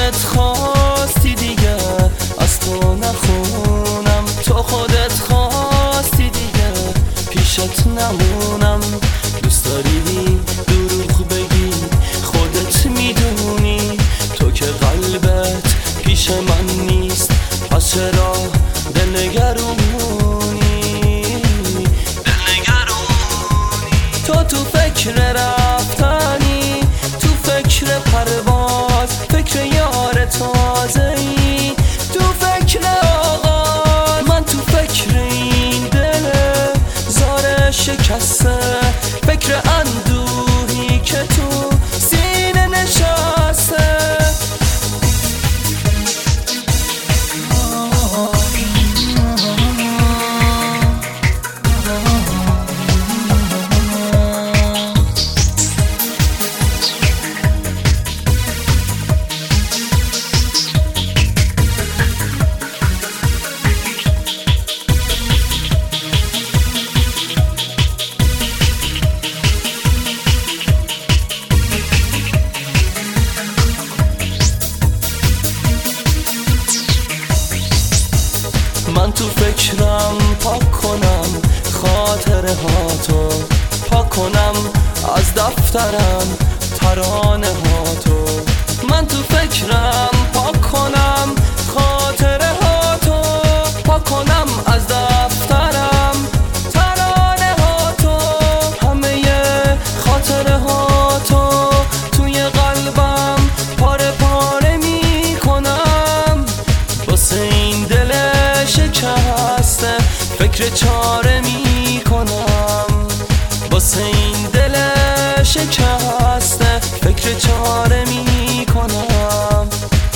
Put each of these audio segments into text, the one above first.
خودت خواستی دیگه از تو نخونم، تو خودت خواستی دیگه پیشت نمونم. دوست داری دروغ بگی خودت میدونی، تو که قلبت پیش من نیست، پس چرا دلنگرونی؟ تو فکر رفتنی، تو فکر پرواز، فکر یار تازه‌ای، تو فکر آغاز، من تو فکر این دل زار شکسته، فکر اندوهی که تو سینه نشسته. من تو فکرم پاک کنم خاطره هاتو، پاک کنم از دفترم ترانه هاتو. من تو فکرم پاک کنم خاطره هاتو، پاک کنم از دفترم ترانه هاتو. همه خاطره هاتو توی قلبم پاره پاره می کنم، واسه این دل شکسته فکر چاره می کنم، واسه این دل شکسته فکر چاره می کنم.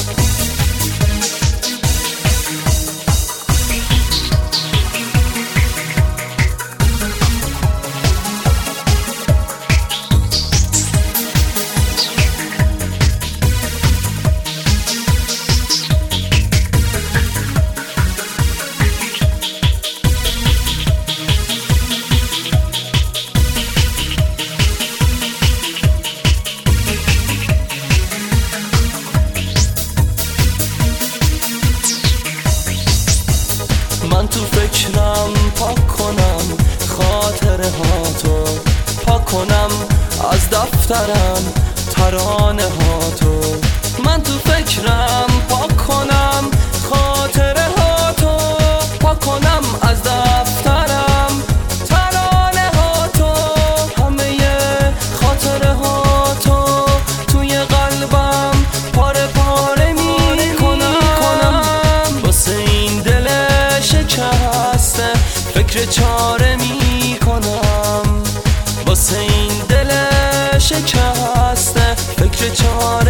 من تو فکرم پاک کنم خاطره هاتو، پاک کنم از دفترم ترانه هاتو. من تو فکرم پاک کنم خاطره هاتو، پاک کنم از دفترم ترانه هاتو. همه خاطره هاتو توی قلبم پاره پاره می کنم، واسه این دل شکسته فکر چاره می کنم، واسه این دل شکسته فکر چاره